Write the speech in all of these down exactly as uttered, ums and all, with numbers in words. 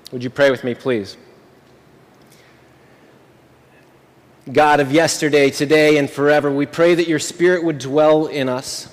Would you pray with me, please? God of yesterday, today, and forever, we pray that your Spirit would dwell in us,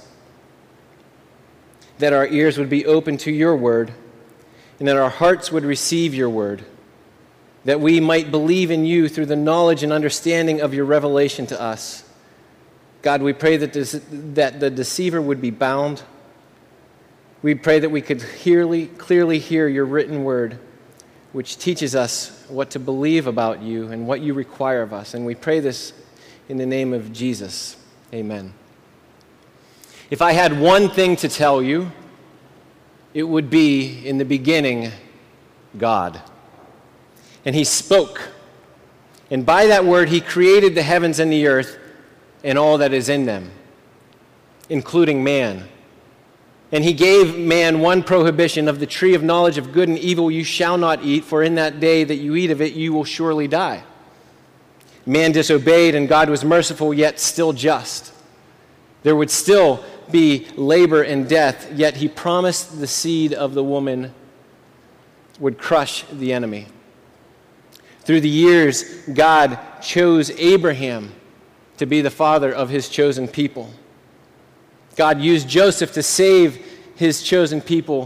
that our ears would be open to your word, and that our hearts would receive your word, that we might believe in you through the knowledge and understanding of your revelation to us. God, we pray that, this, that the deceiver would be bound. We pray that we could clearly, clearly hear your written word, which teaches us what to believe about you and what you require of us. And we pray this in the name of Jesus. Amen. If I had one thing to tell you, it would be, in the beginning, God. And he spoke. And by that word, he created the heavens and the earth and all that is in them, including man. And he gave man one prohibition: of the tree of knowledge of good and evil you shall not eat, for in that day that you eat of it you will surely die. Man disobeyed, and God was merciful, yet still just. There would still be labor and death, yet he promised the seed of the woman would crush the enemy. Through the years, God chose Abraham to be the father of his chosen people. God used Joseph to save his chosen people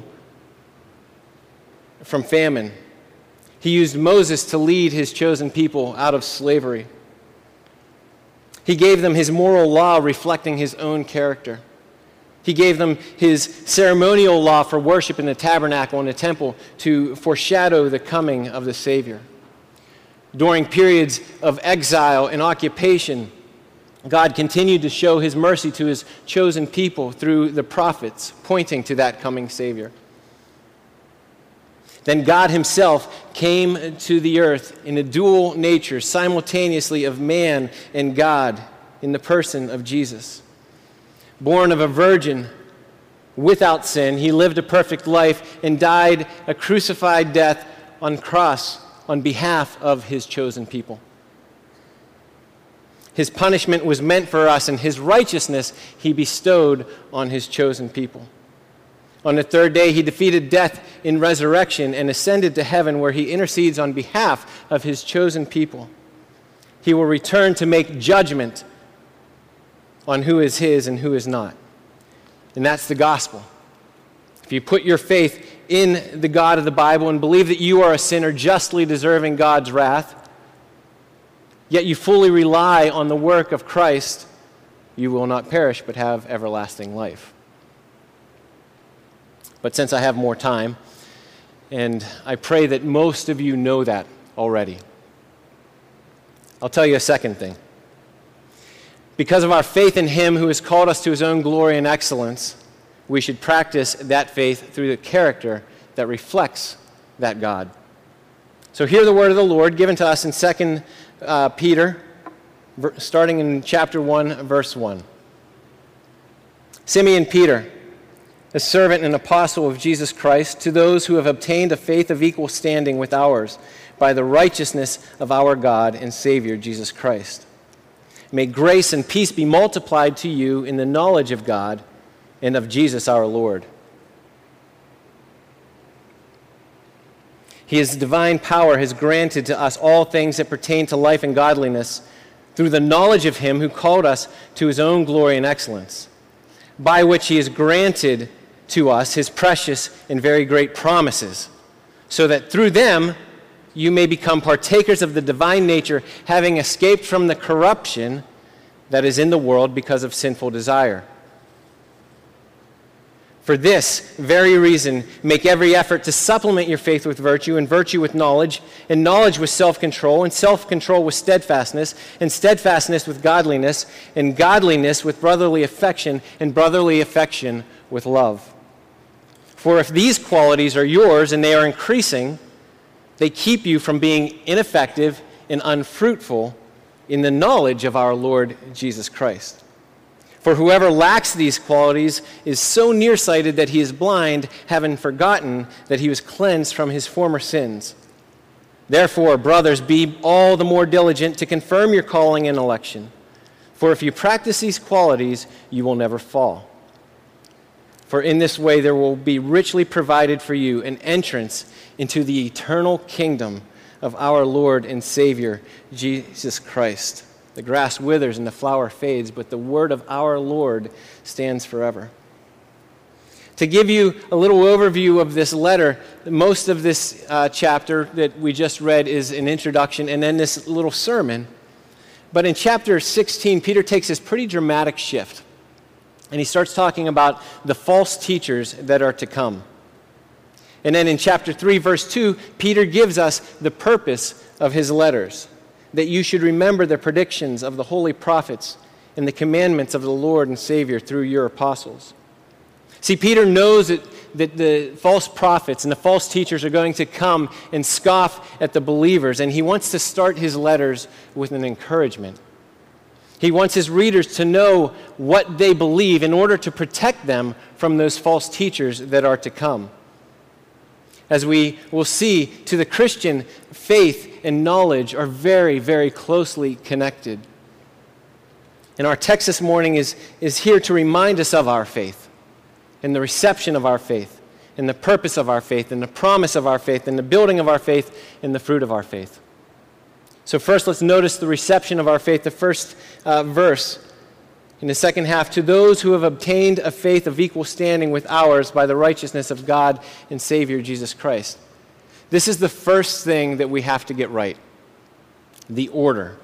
from famine. He used Moses to lead his chosen people out of slavery. He gave them his moral law reflecting his own character. He gave them his ceremonial law for worship in the tabernacle and the temple to foreshadow the coming of the Savior. During periods of exile and occupation, God continued to show his mercy to his chosen people through the prophets, pointing to that coming Savior. Then God himself came to the earth in a dual nature, simultaneously of man and God, in the person of Jesus. Born of a virgin, without sin, he lived a perfect life and died a crucified death on cross on behalf of his chosen people. His punishment was meant for us, and his righteousness he bestowed on his chosen people. On the third day, he defeated death in resurrection and ascended to heaven, where he intercedes on behalf of his chosen people. He will return to make judgment on who is his and who is not. And that's the gospel. If you put your faith in the God of the Bible and believe that you are a sinner justly deserving God's wrath, yet you fully rely on the work of Christ, you will not perish but have everlasting life. But since I have more time, and I pray that most of you know that already, I'll tell you a second thing. Because of our faith in him who has called us to his own glory and excellence, we should practice that faith through the character that reflects that God. So hear the word of the Lord given to us in Second uh, Peter, starting in chapter one, verse one. Simeon Peter, a servant and apostle of Jesus Christ, to those who have obtained a faith of equal standing with ours by the righteousness of our God and Savior, Jesus Christ. May grace and peace be multiplied to you in the knowledge of God and of Jesus our Lord. His divine power has granted to us all things that pertain to life and godliness through the knowledge of him who called us to his own glory and excellence, by which he has granted to us his precious and very great promises, so that through them you may become partakers of the divine nature, having escaped from the corruption that is in the world because of sinful desire. For this very reason, make every effort to supplement your faith with virtue, and virtue with knowledge, and knowledge with self-control, and self-control with steadfastness, and steadfastness with godliness, and godliness with brotherly affection, and brotherly affection with love. For if these qualities are yours and they are increasing, they keep you from being ineffective and unfruitful in the knowledge of our Lord Jesus Christ. For whoever lacks these qualities is so nearsighted that he is blind, having forgotten that he was cleansed from his former sins. Therefore, brothers, be all the more diligent to confirm your calling and election. For if you practice these qualities, you will never fall. For in this way there will be richly provided for you an entrance into the eternal kingdom of our Lord and Savior, Jesus Christ. The grass withers and the flower fades, but the word of our Lord stands forever. To give you a little overview of this letter, most of this uh, chapter that we just read is an introduction and then this little sermon. But in chapter sixteen, Peter takes this pretty dramatic shift. And he starts talking about the false teachers that are to come. And then in chapter three, verse two, Peter gives us the purpose of his letters, that you should remember the predictions of the holy prophets and the commandments of the Lord and Savior through your apostles. See, Peter knows that, that the false prophets and the false teachers are going to come and scoff at the believers, and he wants to start his letters with an encouragement. He wants his readers to know what they believe in order to protect them from those false teachers that are to come. As we will see, to the Christian, faith and knowledge are very, very closely connected. And our text this morning is, is here to remind us of our faith and the reception of our faith and the purpose of our faith and the promise of our faith and the building of our faith and the fruit of our faith. So first, let's notice the reception of our faith. The first uh, verse in the second half, to those who have obtained a faith of equal standing with ours by the righteousness of God and Savior Jesus Christ. This is the first thing that we have to get right, the order.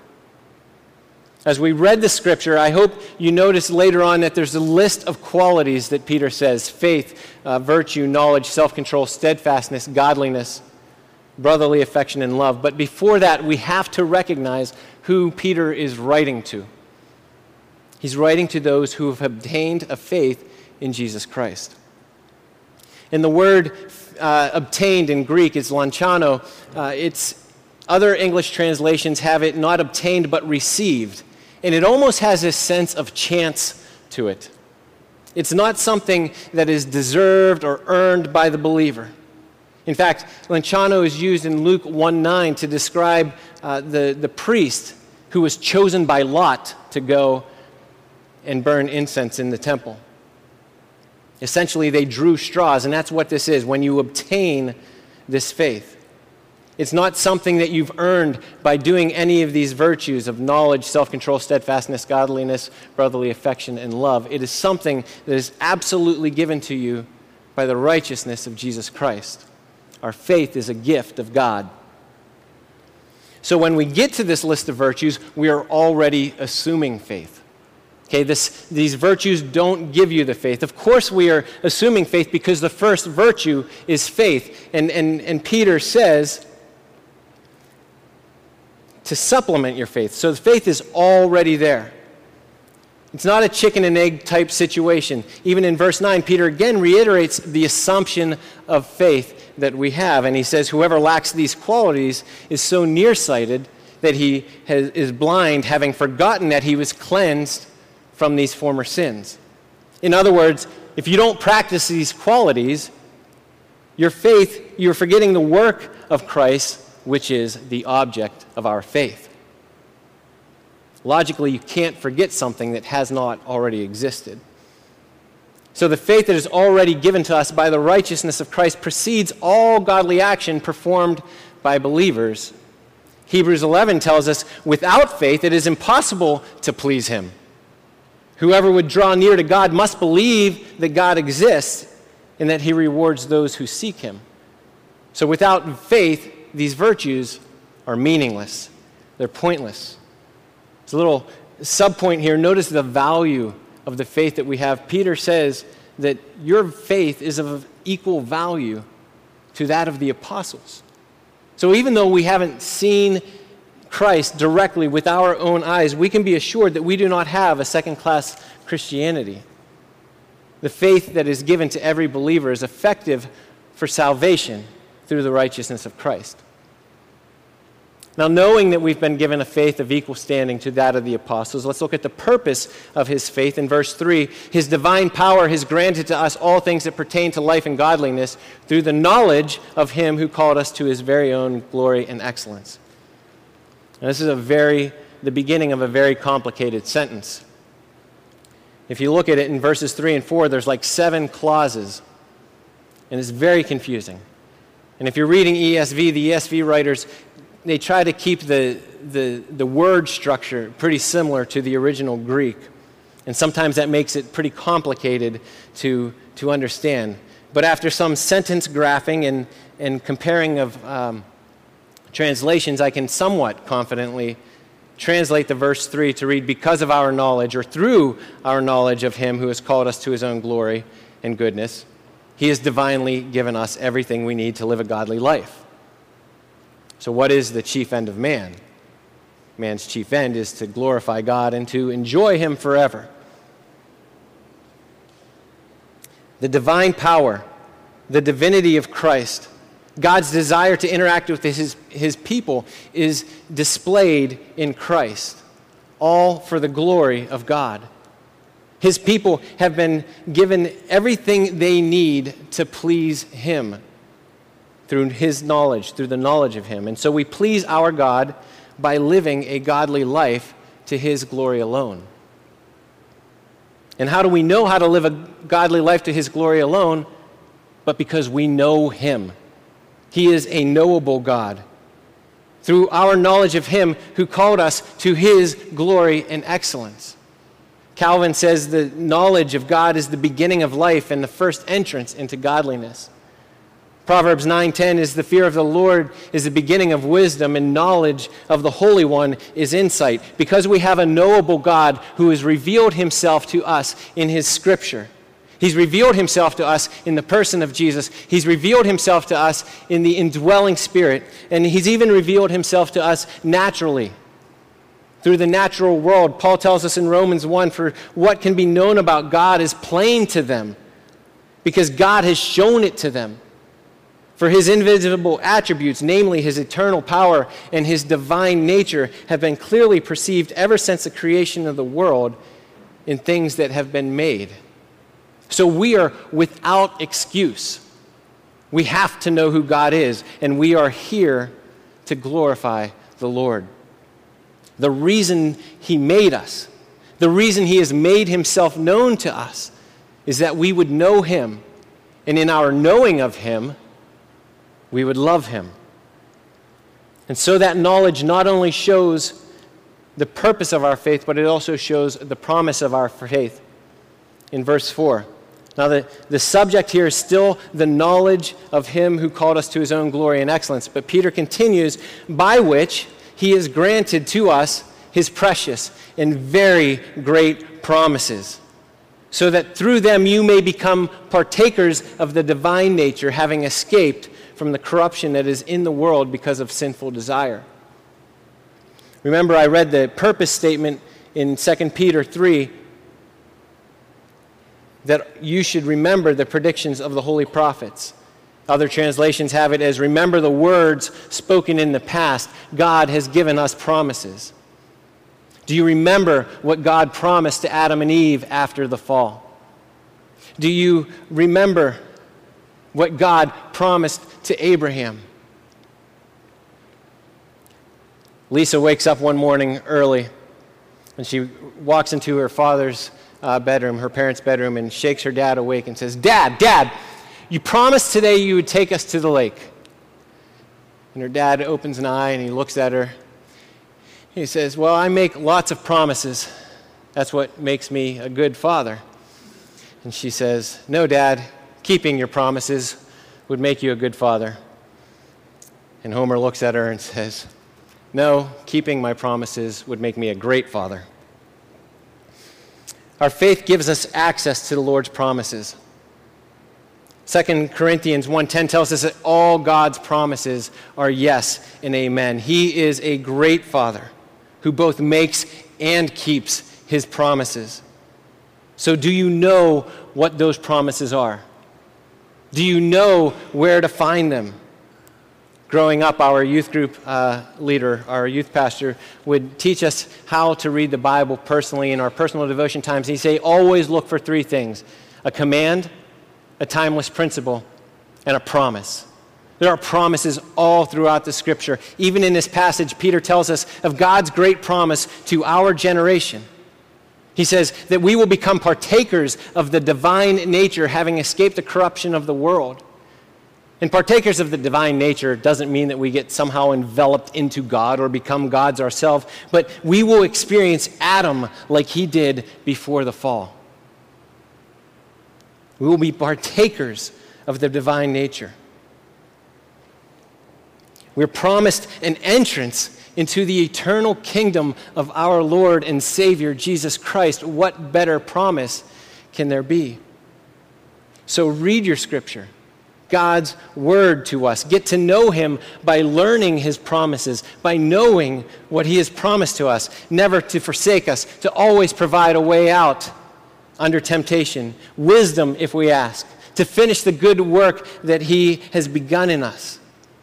As we read the scripture, I hope you notice later on that there's a list of qualities that Peter says: faith, uh, virtue, knowledge, self-control, steadfastness, godliness, brotherly affection, and love. But before that, we have to recognize who Peter is writing to. He's writing to those who have obtained a faith in Jesus Christ. And the word uh, obtained in Greek is lanchano. Uh, it's other English translations have it not obtained but received. And it almost has this sense of chance to it. It's not something that is deserved or earned by the believer. In fact, lanchano is used in Luke one nine to describe uh, the, the priest who was chosen by Lot to go and burn incense in the temple. Essentially, they drew straws, and that's what this is when you obtain this faith. It's not something that you've earned by doing any of these virtues of knowledge, self-control, steadfastness, godliness, brotherly affection, and love. It is something that is absolutely given to you by the righteousness of Jesus Christ. Our faith is a gift of God. So when we get to this list of virtues, we are already assuming faith. Okay, this, these virtues don't give you the faith. Of course we are assuming faith because the first virtue is faith. And, and, and Peter says to supplement your faith. So the faith is already there. It's not a chicken and egg type situation. Even in verse nine, Peter again reiterates the assumption of faith that we have. And he says, whoever lacks these qualities is so nearsighted that he has, is blind, having forgotten that he was cleansed from these former sins. In other words, if you don't practice these qualities, your faith, you're forgetting the work of Christ, which is the object of our faith. Logically, you can't forget something that has not already existed. So the faith that is already given to us by the righteousness of Christ precedes all godly action performed by believers. Hebrews eleven tells us, without faith it is impossible to please him. Whoever would draw near to God must believe that God exists and that he rewards those who seek him. So without faith, these virtues are meaningless. They're pointless. There's a little subpoint here. Notice the value of the faith that we have. Peter says that your faith is of equal value to that of the apostles. So even though we haven't seen Christ directly with our own eyes, we can be assured that we do not have a second-class Christianity. The faith that is given to every believer is effective for salvation through the righteousness of Christ. Now, knowing that we've been given a faith of equal standing to that of the apostles, let's look at the purpose of his faith in verse three. His divine power has granted to us all things that pertain to life and godliness through the knowledge of him who called us to his very own glory and excellence. Now, this is a very, the beginning of a very complicated sentence. If you look at it in verses three and four, there's like seven clauses, and it's very confusing. And if you're reading E S V, the E S V writers, they try to keep the, the, the word structure pretty similar to the original Greek. And sometimes that makes it pretty complicated to, to understand. But after some sentence graphing and, and comparing of um, translations, I can somewhat confidently translate the verse three to read, because of our knowledge, or through our knowledge of him who has called us to his own glory and goodness, he has divinely given us everything we need to live a godly life. So what is the chief end of man? Man's chief end is to glorify God and to enjoy him forever. The divine power, the divinity of Christ, God's desire to interact with his, his people is displayed in Christ, all for the glory of God. His people have been given everything they need to please him through his knowledge, through the knowledge of him. And so we please our God by living a godly life to his glory alone. And how do we know how to live a godly life to his glory alone? But because we know him. He is a knowable God. Through our knowledge of him who called us to his glory and excellence. Calvin says the knowledge of God is the beginning of life and the first entrance into godliness. Proverbs nine ten is the fear of the Lord is the beginning of wisdom, and knowledge of the Holy One is insight. Because we have a knowable God who has revealed himself to us in his scripture. He's revealed himself to us in the person of Jesus. He's revealed himself to us in the indwelling Spirit. And he's even revealed himself to us naturally through the natural world. Paul tells us in Romans one, for what can be known about God is plain to them because God has shown it to them. For his invisible attributes, namely his eternal power and his divine nature, have been clearly perceived ever since the creation of the world in things that have been made. So we are without excuse. We have to know who God is, and we are here to glorify the Lord. The reason he made us, the reason he has made himself known to us, is that we would know him, and in our knowing of him, we would love him. And so that knowledge not only shows the purpose of our faith, but it also shows the promise of our faith. In verse four. Now the, the subject here is still the knowledge of him who called us to his own glory and excellence. But Peter continues, by which he has granted to us his precious and very great promises, so that through them you may become partakers of the divine nature, having escaped from the corruption that is in the world because of sinful desire. Remember, I read the purpose statement in Second Peter three, that you should remember the predictions of the holy prophets. Other translations have it as, remember the words spoken in the past. God has given us promises. Do you remember what God promised to Adam and Eve after the fall? Do you remember what God promised to Abraham? Lisa wakes up one morning early, and she walks into her father's uh, bedroom, her parents' bedroom, and shakes her dad awake and says, Dad, Dad, you promised today you would take us to the lake. And her dad opens an eye and he looks at her. He says, well, I make lots of promises. That's what makes me a good father. And she says, no, Dad, keeping your promises would make you a good father. And Homer looks at her and says, no, keeping my promises would make me a great father. Our faith gives us access to the Lord's promises. Second Corinthians one ten tells us that all God's promises are yes and amen. He is a great Father who both makes and keeps his promises. So do you know what those promises are? Do you know where to find them? Growing up, our youth group uh, leader, our youth pastor, would teach us how to read the Bible personally in our personal devotion times. He'd say, always look for three things: a command, a timeless principle, and a promise. There are promises all throughout the Scripture. Even in this passage, Peter tells us of God's great promise to our generation. He says that we will become partakers of the divine nature, having escaped the corruption of the world. And partakers of the divine nature doesn't mean that we get somehow enveloped into God or become gods ourselves, but we will experience Adam like he did before the fall. We will be partakers of the divine nature. We're promised an entrance into the eternal kingdom of our Lord and Savior, Jesus Christ. What better promise can there be? So read your scripture, God's word to us. Get to know him by learning his promises, by knowing what he has promised to us, never to forsake us, to always provide a way out under temptation, wisdom if we ask, to finish the good work that he has begun in us.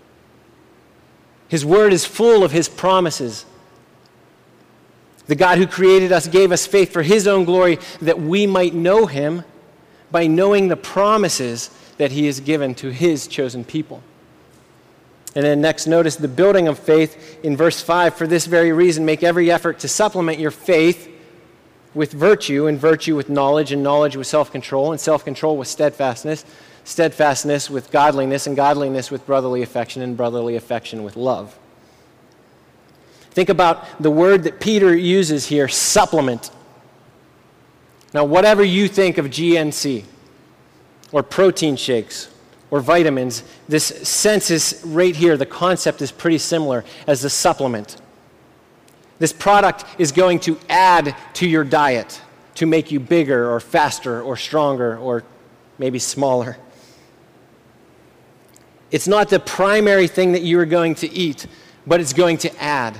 His word is full of his promises. The God who created us gave us faith for his own glory, that we might know him by knowing the promises that he has given to his chosen people. And then next, notice the building of faith in verse five. For this very reason, make every effort to supplement your faith with virtue, and virtue with knowledge, and knowledge with self-control, and self-control with steadfastness, steadfastness with godliness, and godliness with brotherly affection, and brotherly affection with love. Think about the word that Peter uses here, supplement. Now, whatever you think of G N C, or protein shakes, or vitamins, this sense is right here, the concept is pretty similar as the supplement. This product is going to add to your diet to make you bigger or faster or stronger or maybe smaller. It's not the primary thing that you are going to eat, but it's going to add.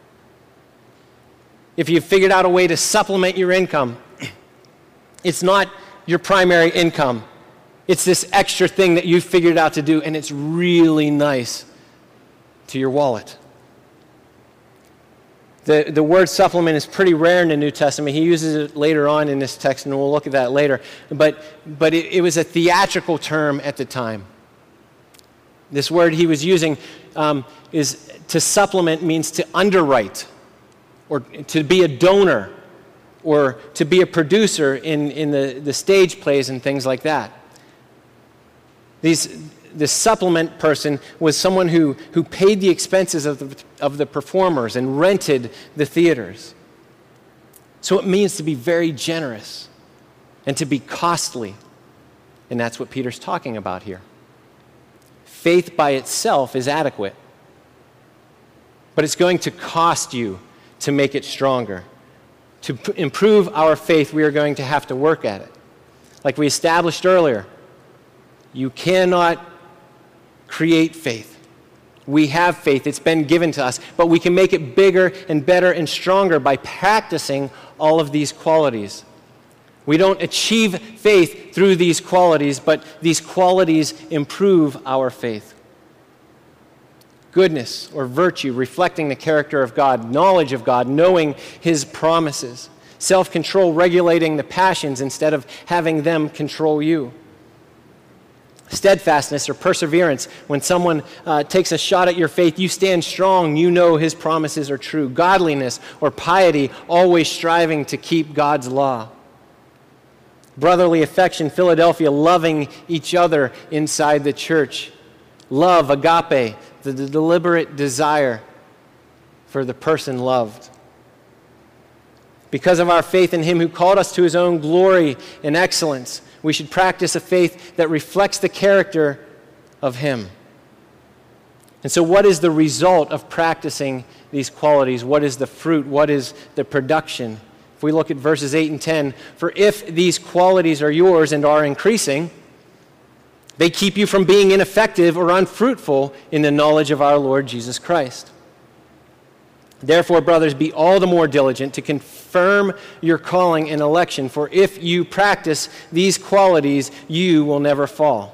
If you've figured out a way to supplement your income, it's not your primary income. It's this extra thing that you've figured out to do, and it's really nice to your wallet. The, the word supplement is pretty rare in the New Testament. He uses it later on in this text, and we'll look at that later. But, but it, it was a theatrical term at the time. This word he was using um, is to supplement means to underwrite, or to be a donor, or to be a producer in, in the, the stage plays and things like that. These, this supplement person was someone who, who paid the expenses of the, of the performers and rented the theaters. So it means to be very generous and to be costly. And that's what Peter's talking about here. Faith by itself is adequate, but it's going to cost you to make it stronger. To p- improve our faith, we are going to have to work at it. Like we established earlier, you cannot create faith. We have faith. It's been given to us, but we can make it bigger and better and stronger by practicing all of these qualities. We don't achieve faith through these qualities, but these qualities improve our faith. Goodness or virtue, reflecting the character of God, knowledge of God, knowing his promises, self-control, regulating the passions instead of having them control you. Steadfastness or perseverance, when someone uh, takes a shot at your faith, you stand strong, you know his promises are true. Godliness or piety, always striving to keep God's law. Brotherly affection, Philadelphia, loving each other inside the church. Love, agape, the, the deliberate desire for the person loved. Because of our faith in him who called us to his own glory and excellence, we should practice a faith that reflects the character of him. And so what is the result of practicing these qualities? What is the fruit? What is the production? If we look at verses eight and ten, for if these qualities are yours and are increasing, they keep you from being ineffective or unfruitful in the knowledge of our Lord Jesus Christ. Therefore, brothers, be all the more diligent to confirm your calling and election, for if you practice these qualities, you will never fall.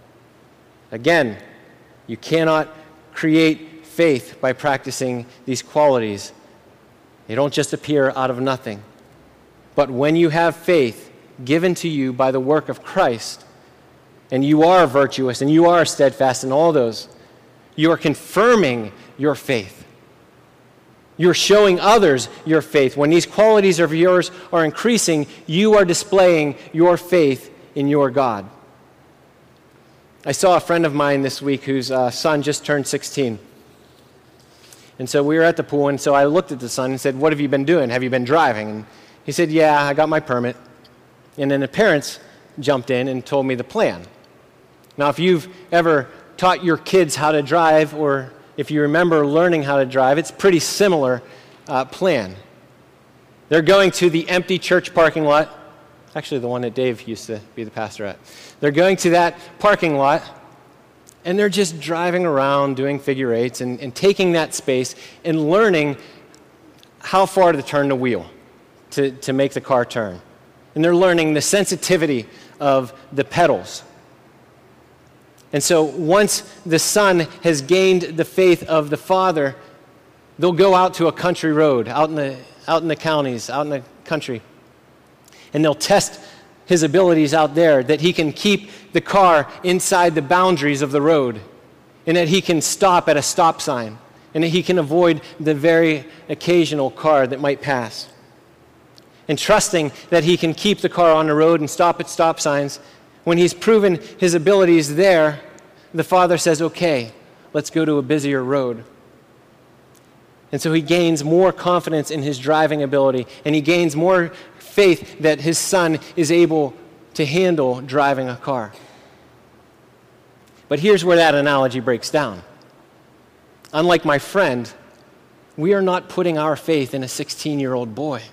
Again, you cannot create faith by practicing these qualities. They don't just appear out of nothing. But when you have faith given to you by the work of Christ, and you are virtuous and you are steadfast in all those, you are confirming your faith. You're showing others your faith. When these qualities of yours are increasing, you are displaying your faith in your God. I saw a friend of mine this week whose uh, son just turned sixteen. And so we were at the pool, and so I looked at the son and said, "What have you been doing? Have you been driving?" And he said, "Yeah, I got my permit." And then the parents jumped in and told me the plan. Now, if you've ever taught your kids how to drive, or if you remember learning how to drive, it's a pretty similar uh, plan. They're going to the empty church parking lot, actually the one that Dave used to be the pastor at. They're going to that parking lot, and they're just driving around doing figure eights and, and taking that space and learning how far to turn the wheel to, to make the car turn. And they're learning the sensitivity of the pedals. And so once the son has gained the faith of the father, they'll go out to a country road, out in the, out in the counties, out in the country, and they'll test his abilities out there, that he can keep the car inside the boundaries of the road, and that he can stop at a stop sign, and that he can avoid the very occasional car that might pass. And trusting that he can keep the car on the road and stop at stop signs, when he's proven his abilities there, the father says, "Okay, let's go to a busier road." And so he gains more confidence in his driving ability, and he gains more faith that his son is able to handle driving a car. But here's where that analogy breaks down. Unlike my friend, we are not putting our faith in a sixteen-year-old boy.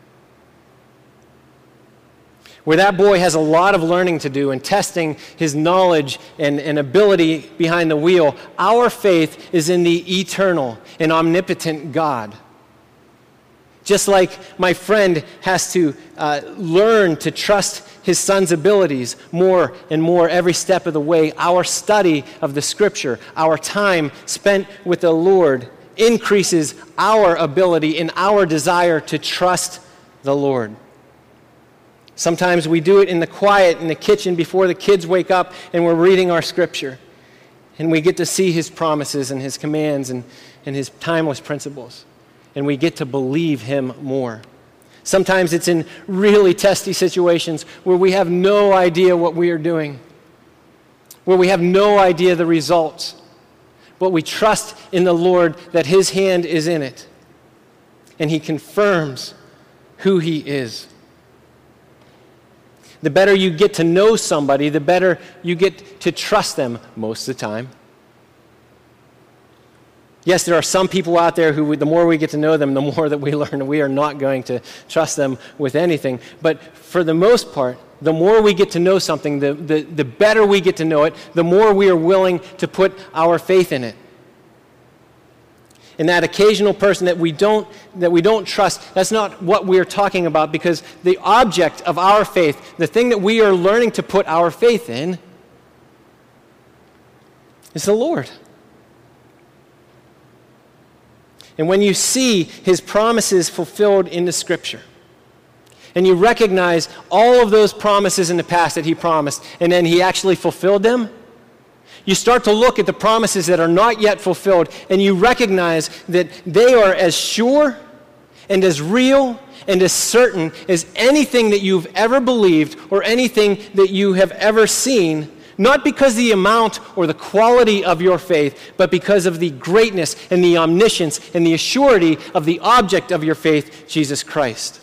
Where that boy has a lot of learning to do and testing his knowledge and, and ability behind the wheel, our faith is in the eternal and omnipotent God. Just like my friend has to uh, learn to trust his son's abilities more and more every step of the way, our study of the Scripture, our time spent with the Lord increases our ability and our desire to trust the Lord. Sometimes we do it in the quiet in the kitchen before the kids wake up, and we're reading our Scripture, and we get to see his promises and his commands and, and his timeless principles, and we get to believe him more. Sometimes it's in really testy situations where we have no idea what we are doing, where we have no idea the results, but we trust in the Lord that his hand is in it, and he confirms who he is. The better you get to know somebody, the better you get to trust them most of the time. Yes, there are some people out there who, the more we get to know them, the more that we learn we are not going to trust them with anything. But for the most part, the more we get to know something, the, the, the better we get to know it, the more we are willing to put our faith in it. And that occasional person that we don't that we don't trust, that's not what we're talking about, because the object of our faith, the thing that we are learning to put our faith in, is the Lord. And when you see his promises fulfilled in the Scripture, and you recognize all of those promises in the past that he promised, and then he actually fulfilled them, you start to look at the promises that are not yet fulfilled, and you recognize that they are as sure and as real and as certain as anything that you've ever believed or anything that you have ever seen, not because of the amount or the quality of your faith, but because of the greatness and the omniscience and the assurity of the object of your faith, Jesus Christ.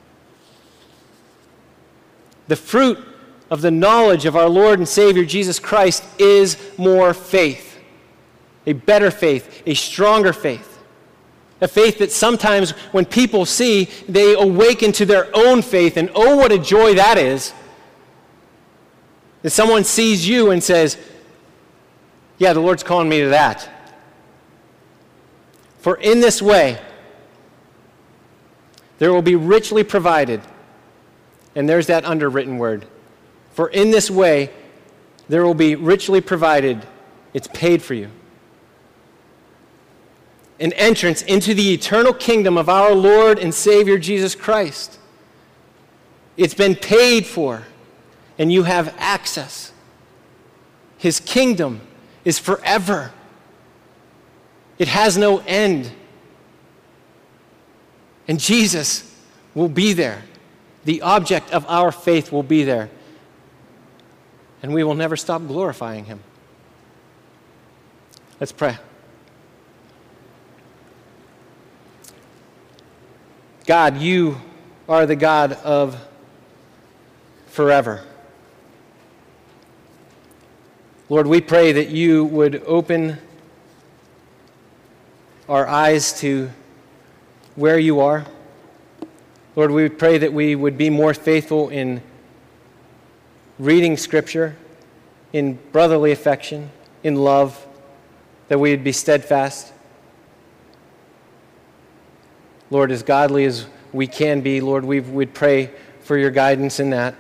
The fruit of the knowledge of our Lord and Savior Jesus Christ is more faith, a better faith, a stronger faith, a faith that sometimes when people see, they awaken to their own faith, and oh, what a joy that is, that someone sees you and says, yeah, the Lord's calling me to that. For in this way, there will be richly provided, and there's that underwritten word, for in this way, there will be richly provided. It's paid for you. An entrance into the eternal kingdom of our Lord and Savior Jesus Christ. It's been paid for, and you have access. His kingdom is forever. It has no end. And Jesus will be there. The object of our faith will be there. And we will never stop glorifying him. Let's pray. God, you are the God of forever. Lord, we pray that you would open our eyes to where you are. Lord, we pray that we would be more faithful in reading Scripture, in brotherly affection, in love, that we would be steadfast. Lord, as godly as we can be, Lord, we would pray for your guidance in that.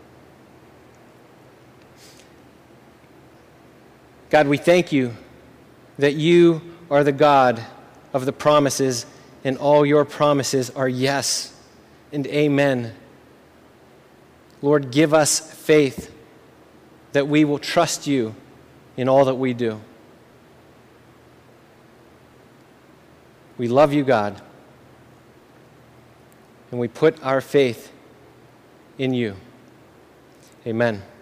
God, we thank you that you are the God of the promises, and all your promises are yes and amen. Lord, give us faith that we will trust you in all that we do. We love you, God, and we put our faith in you. Amen.